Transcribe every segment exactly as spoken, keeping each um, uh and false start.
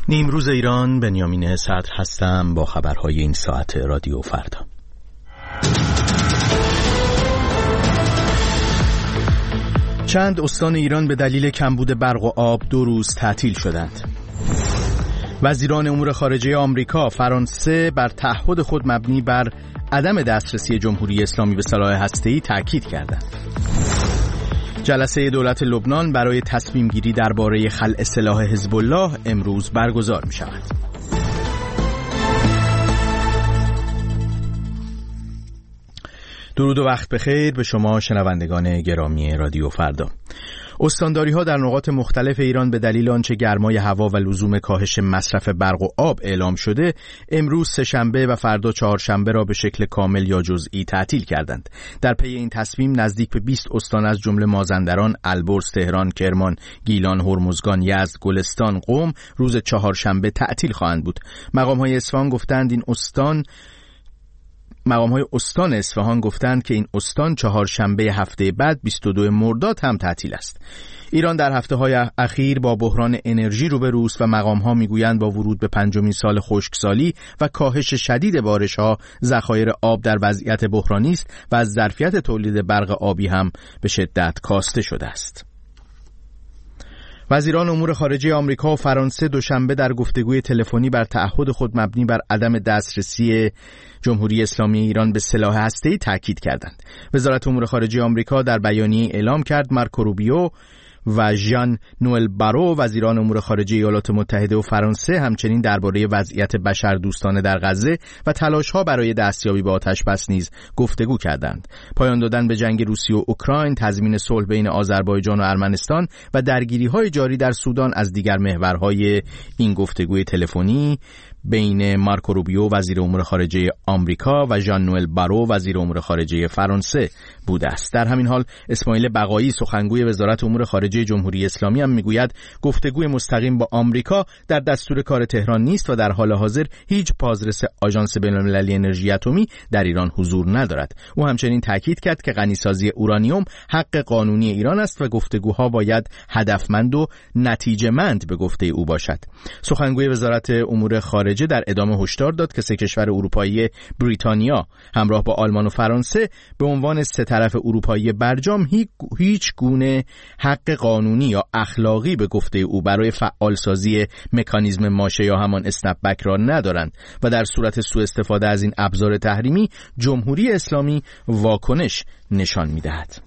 نیمروز ایران، بنیامین صدر هستم با خبرهای این ساعت رادیو فردا. چند استان ایران به دلیل کمبود برق و آب دو روز تعطیل شدند. وزیران امور خارجه آمریکا، فرانسه بر تعهد خود مبنی بر عدم دسترسی جمهوری اسلامی به سلاح هسته‌ای تاکید کردند. جلسه دولت لبنان برای تصمیم گیری درباره خلع سلاح حزب الله امروز برگزار می شود. درود و وقت بخیر به شما شنوندگان گرامی رادیو فردا. استانداری‌ها در نقاط مختلف ایران به دلیل آنچه گرمای هوا و لزوم کاهش مصرف برق و آب اعلام شده، امروز سه‌شنبه و فردا چهارشنبه را به شکل کامل یا جزئی تعطیل کردند. در پی این تصمیم نزدیک به بیست استان از جمله مازندران، البرز، تهران، کرمان، گیلان، هرمزگان، یزد، گلستان، قم روز چهارشنبه تعطیل خواهند بود. مقام‌های اصفهان گفتند این استان مقام‌های استان اصفهان گفتند که این استان چهارشنبه هفته بعد بیست و دو مرداد هم تعطیل است. ایران در هفته‌های اخیر با بحران انرژی روبروست و مقام‌ها میگویند با ورود به پنجمین سال خشکسالی و کاهش شدید بارش‌ها، ذخایر آب در وضعیت بحرانی است و از ظرفیت تولید برق آبی هم به شدت کاسته شده است. وزیران امور خارجه آمریکا و فرانسه دوشنبه در گفتگوی تلفنی بر تعهد خود مبنی بر عدم دسترسی جمهوری اسلامی ایران به سلاح هسته‌ای تاکید کردند. وزارت امور خارجه آمریکا در بیانیه اعلام کرد مارکو روبیو و ژان نوئل بارو وزیران امور خارجه ایالات متحده و فرانسه همچنین درباره وضعیت بشردوستانه در غزه و تلاش‌ها برای دستیابی به آتش‌بس نیز گفتگو کردند. پایان دادن به جنگ روسیه و اوکراین، تضمین صلح بین آذربایجان و ارمنستان و درگیری‌های جاری در سودان از دیگر محورهای این گفتگوی تلفنی بین مارکو روبیو وزیر امور خارجه آمریکا و ژان نوئل بارو وزیر امور خارجه فرانسه بوده است. در همین حال اسماعیل بقایی سخنگوی وزارت امور خارجه جمهوری اسلامی هم میگوید گفتگوی مستقیم با آمریکا در دستور کار تهران نیست و در حال حاضر هیچ پازرس آژانس بین‌المللی انرژی اتمی در ایران حضور ندارد. او همچنین تاکید کرد که غنیسازی اورانیوم حق قانونی ایران است و گفتگوها باید هدفمند و نتیجه‌مند به گفته او باشد. سخنگوی وزارت امور خارجه در ادامه هشدار داد که سه کشور اروپایی بریتانیا همراه با آلمان و فرانسه به عنوان سه طرف اروپایی برجام هیچ گونه حق قانونی یا اخلاقی به گفته او برای فعالسازی مکانیزم ماشه یا همان اسنپ بک را ندارند و در صورت سوء استفاده از این ابزار تحریمی جمهوری اسلامی واکنش نشان می‌دهد.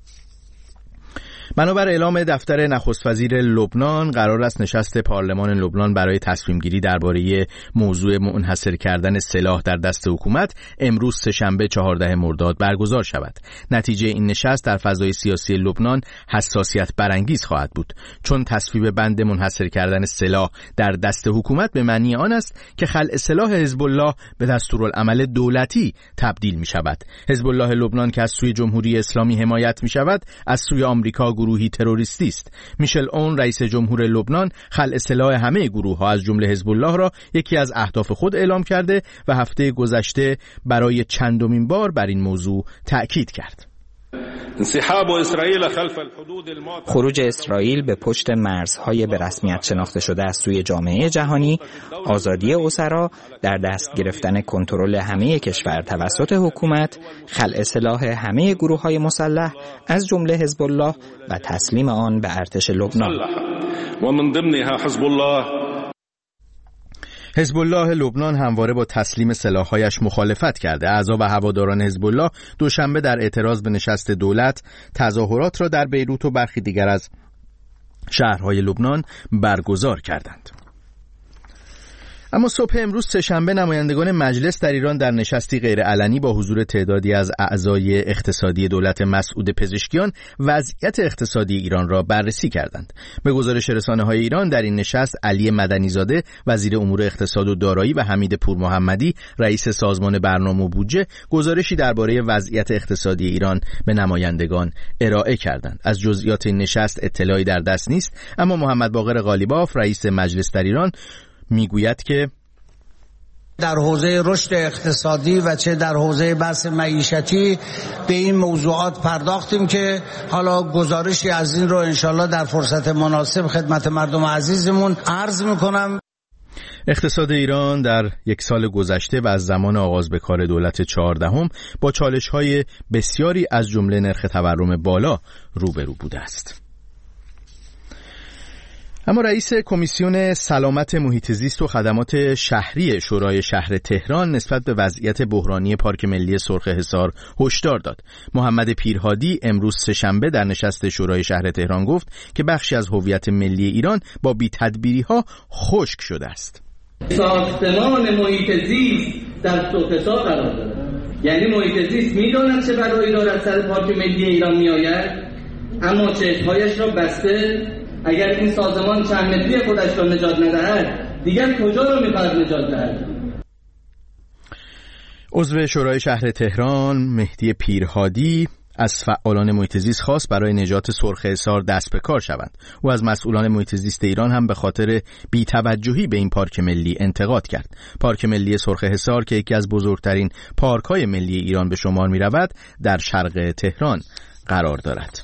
بنابر اعلام دفتر نخست وزیر لبنان قرار است نشست پارلمان لبنان برای تصمیم گیری درباره موضوع منحصر کردن سلاح در دست حکومت امروز سه‌شنبه چهاردهم مرداد برگزار شود. نتیجه این نشست در فضای سیاسی لبنان حساسیت برانگیز خواهد بود، چون تصویب بند منحصر کردن سلاح در دست حکومت به معنی آن است که خلع سلاح حزب الله به دستورالعمل دولتی تبدیل می شود. حزب الله لبنان که از سوی جمهوری اسلامی حمایت می شود، از سوی آمریکا گروهی تروریستی است. میشل اون رئیس جمهور لبنان خلع سلاح همه گروه‌ها از جمله حزب الله را یکی از اهداف خود اعلام کرده و هفته گذشته برای چندمین بار بر این موضوع تأکید کرد. خروج اسرائیل به پشت مرزهای به رسمیت شناخته شده از سوی جامعه جهانی، آزادی اسرا، در دست گرفتن کنترل همه کشور توسط حکومت، خلع سلاح همه گروه‌های مسلح از جمله حزب الله و تسلیم آن به ارتش لبنان. و من ضمنها حزب الله حزب الله لبنان همواره با تسلیم سلاح‌هایش مخالفت کرده. اعضا و هواداران حزب الله دوشنبه در اعتراض به نشست دولت تظاهرات را در بیروت و برخی دیگر از شهرهای لبنان برگزار کردند. اما صبح امروز سه‌شنبه نمایندگان مجلس در ایران در نشستی غیرعلنی با حضور تعدادی از اعضای اقتصادی دولت مسعود پزشکیان وضعیت اقتصادی ایران را بررسی کردند. به گزارش رسانه‌های ایران در این نشست علی مدنی‌زاده وزیر امور اقتصاد و دارایی و حمید پورمحمدی رئیس سازمان برنامه و بودجه گزارشی درباره وضعیت اقتصادی ایران به نمایندگان ارائه کردند. از جزئیات این نشست اطلاعی در دست نیست، اما محمد باقر قالیباف رئیس مجلس در ایران میگوید که در حوزه رشد اقتصادی و چه در حوزه بحث معیشتی به این موضوعات پرداختیم که حالا گزارشی از این رو انشالله در فرصت مناسب خدمت مردم عزیزمون عرض میکنم. اقتصاد ایران در یک سال گذشته و از زمان آغاز به کار دولت چهاردهم با چالش‌های بسیاری از جمله نرخ تورم بالا روبرو بوده است. اما رئیس کمیسیون سلامت محیط زیست و خدمات شهری شورای شهر تهران نسبت به وضعیت بحرانی پارک ملی سرخ حصار هشدار داد. محمد پیرهادی امروز سه‌شنبه در نشست شورای شهر تهران گفت که بخشی از هویت ملی ایران با بی‌تدبیری‌ها خشک شده است. ساختمان محیط زیست در سرخ حصار قرار دارد. یعنی محیط زیست می‌داند چه بلایی دارد سر پارک ملی ایران می‌آید، اما چشم‌هایش را بسته. اگر این سازمان چند متری خودش را نجات ندهد، دیگر کجا را می‌خواهد نجات دهد؟ عضو شورای شهر تهران مهدی پیرهادی از فعالان محیط زیست خواست برای نجات سرخ حصار دست به کار شوند. او از مسئولان محیط زیست ایران هم به خاطر بی‌توجهی به این پارک ملی انتقاد کرد. پارک ملی سرخ حصار که یکی از بزرگترین پارک‌های ملی ایران به شمار می‌رود، در شرق تهران قرار دارد.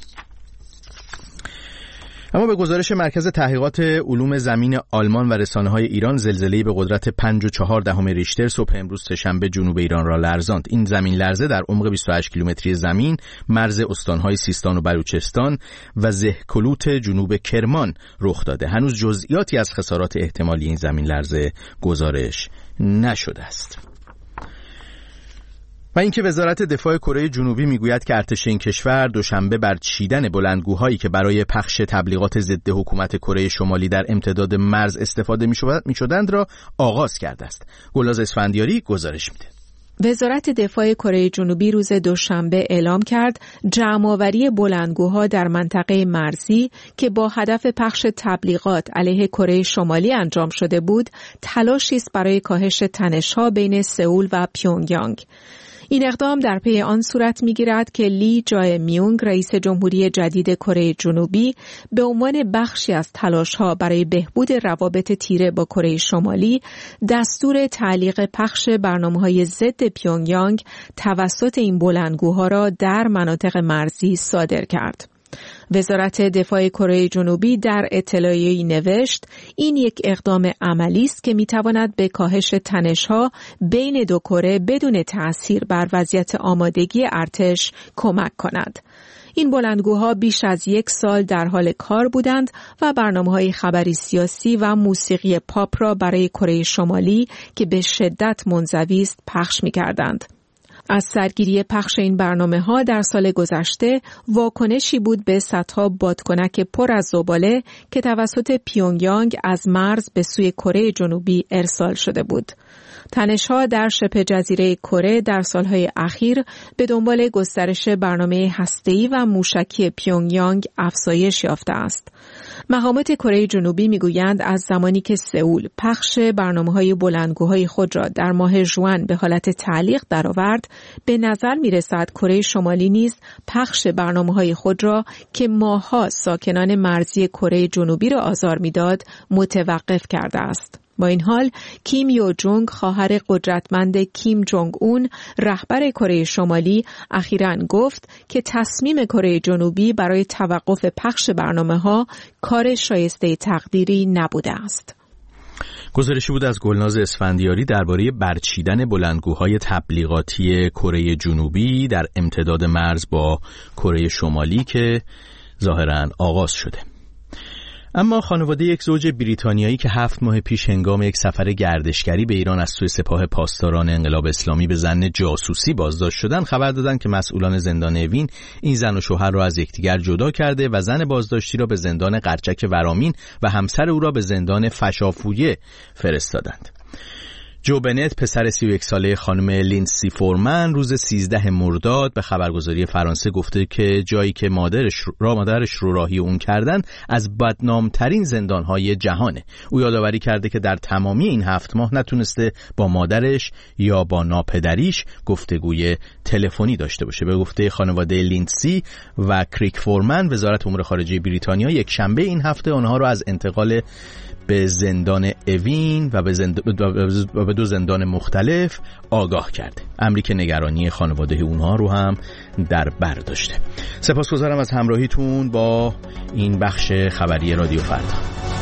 اما به گزارش مرکز تحقیقات علوم زمین آلمان و رسانه‌های ایران، زلزله‌ای به قدرت پنج و چهار دهم ریشتر صبح امروز سه‌شنبه جنوب ایران را لرزاند. این زمین لرزه در عمق بیست و هشت کیلومتری زمین مرز استان‌های سیستان و بلوچستان و زهکلوت جنوب کرمان رخ داده. هنوز جزئیاتی از خسارات احتمالی این زمین لرزه گزارش نشده است. و اینکه وزارت دفاع کره جنوبی میگوید که ارتش این کشور دوشنبه بر چیدن بلندگوهایی که برای پخش تبلیغات ضد حکومت کره شمالی در امتداد مرز استفاده میشدند را آغاز کرده است. گلناز اسفندیاری گزارش میده. وزارت دفاع کره جنوبی روز دوشنبه اعلام کرد جمع‌آوری بلندگوها در منطقه مرزی که با هدف پخش تبلیغات علیه کره شمالی انجام شده بود، تلاشی است برای کاهش تنش‌ها بین سئول و پیونگیانگ. این اقدام در پی آن صورت می‌گیرد که لی جای میونگ، رئیس جمهوری جدید کره جنوبی، به عنوان بخشی از تلاش‌ها برای بهبود روابط تیره با کره شمالی، دستور تعلیق پخش برنامه‌های ضد پیونگیانگ توسط این بلندگوها را در مناطق مرزی صادر کرد. وزارت دفاع کره جنوبی در اطلاعیه‌ای نوشت این یک اقدام عملی است که می‌تواند به کاهش تنش‌ها بین دو کره بدون تأثیر بر وضعیت آمادگی ارتش کمک کند. این بلندگوها بیش از یک سال در حال کار بودند و برنامه‌های خبری سیاسی و موسیقی پاپ را برای کره شمالی که به شدت منزوی است پخش می‌کردند. از سرگیری پخش این برنامه‌ها در سال گذشته واکنشی بود به صدها بادکنک پر از زباله که توسط پیونگیانگ از مرز به سوی کره جنوبی ارسال شده بود. تنش‌ها در شبه جزیره کره در سالهای اخیر به دنبال گسترش برنامه هسته‌ای و موشکی پیونگیانگ افزایش یافته است. مقامات کره جنوبی میگویند از زمانی که سئول پخش برنامه‌های بلندگوهای خود را در ماه ژوئن به حالت تعلیق درآورد، به نظر می‌رسد کره شمالی نیز پخش برنامه‌های خود را که ماه‌ها ساکنان مرزی کره جنوبی را آزار می‌داد متوقف کرده است. با این حال کیم یو جونگ، خواهر قدرتمند کیم جونگ اون، رهبر کره شمالی، اخیراً گفت که تصمیم کره جنوبی برای توقف پخش برنامه‌ها کار شایسته تقدیری نبوده است. گزارشی بود از گلناز اسفندیاری درباره برچیدن بلندگوهای تبلیغاتی کره جنوبی در امتداد مرز با کره شمالی که ظاهراً آغاز شده. اما خانواده یک زوج بریتانیایی که هفت ماه پیش هنگام یک سفر گردشگری به ایران از سوی سپاه پاسداران انقلاب اسلامی به ظن جاسوسی بازداشت شدند، خبر دادند که مسئولان زندان اوین این زن و شوهر را از یکدیگر جدا کرده و زن بازداشتی را به زندان قرچک ورامین و همسر او را به زندان فشافویه فرستادند. جو بنت، پسر سی و یک ساله خانم لیندسی فورمن، روز سیزده مرداد به خبرگزاری فرانسه گفته که جایی که مادرش را مادرش رو راهی اون کردن از بدنامترین زندانهای جهانه. او یادآوری کرده که در تمامی این هفت ماه نتونسته با مادرش یا با ناپدریش گفتگوی تلفنی داشته باشه. به گفته خانواده لیندسی و کریک فورمن، وزارت امور خارجه بریتانیا یک شنبه این هفته آنها را از انتقال به زندان اوین و به, زند... و به دو زندان مختلف آگاه کرده. امری که نگرانی خانواده اونها رو هم در بر داشته. سپاسگزارم از همراهیتون با این بخش خبری رادیو فردا.